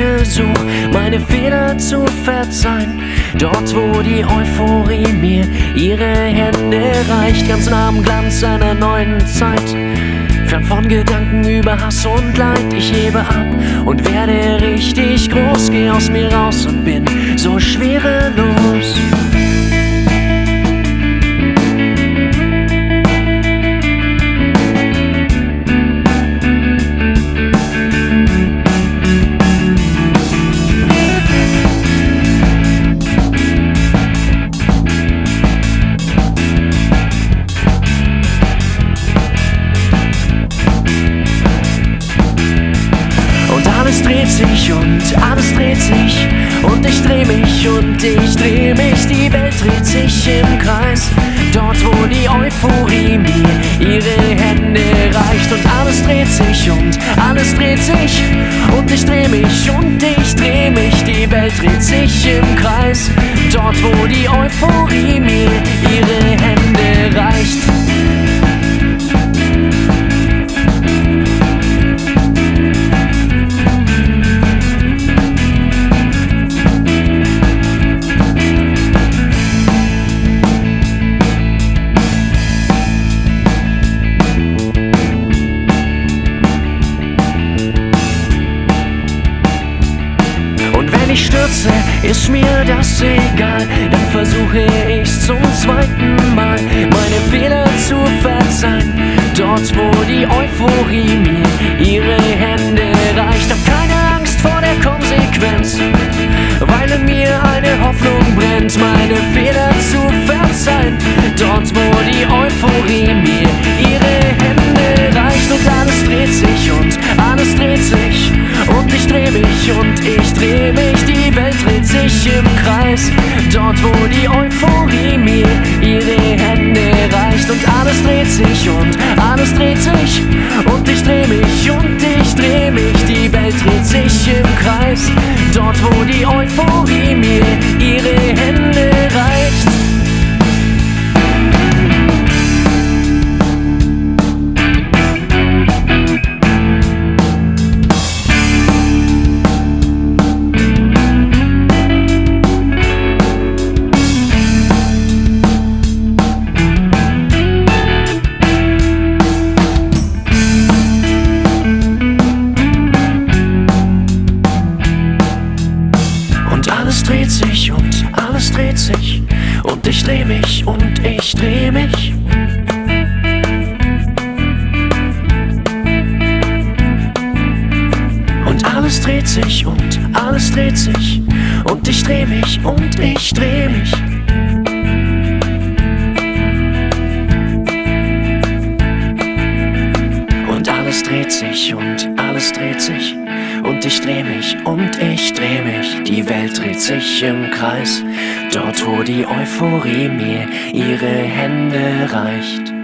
lange such, meine Fehler zu verzeihen. Dort, wo die Euphorie mir ihre Hände reicht, ganz nah am Glanz einer neuen Zeit. Fern von Gedanken über Hass und Leid, ich hebe ab und werde richtig groß. Geh aus mir raus und bin so schwerelos. Alles dreht sich und alles dreht sich und ich dreh mich und ich dreh mich. Die Welt dreht sich im Kreis, dort wo die Euphorie mir ihre Hände reicht. Und alles dreht sich und alles dreht sich und ich dreh mich und ich dreh mich. Die Welt dreht sich im Kreis, dort wo die Euphorie mir ihre Hände reicht. Wenn ich stürze, ist mir das egal, dann versuche ich's zum zweiten Mal, meine Fehler zu verzeihen. Dort, wo die Euphorie mir ihre Hände reicht, hab keine Angst vor der Konsequenz, weil in mir eine Hoffnung brennt, meine Fehler zu verzeihen. Dort, wo die Euphorie mir ihre Hände reicht. Und alles dreht sich und alles dreht sich und ich dreh mich und ich dreh mich. Die Welt dreht sich im Kreis, dort wo die Euphorie mir ihre Hände reicht. Und alles dreht sich und alles dreht sich und ich dreh mich und ich dreh mich. Die Welt dreht sich im Kreis, dort wo die Euphorie mir ihre Hände reicht. Alles dreht sich und alles dreht sich und ich dreh mich und ich dreh mich. Und alles dreht sich und alles dreht sich und ich dreh mich und ich dreh mich. Und alles dreht sich und alles dreht sich und ich dreh mich und ich dreh mich. Die Welt dreht sich im Kreis, dort wo die Euphorie mir ihre Hände reicht.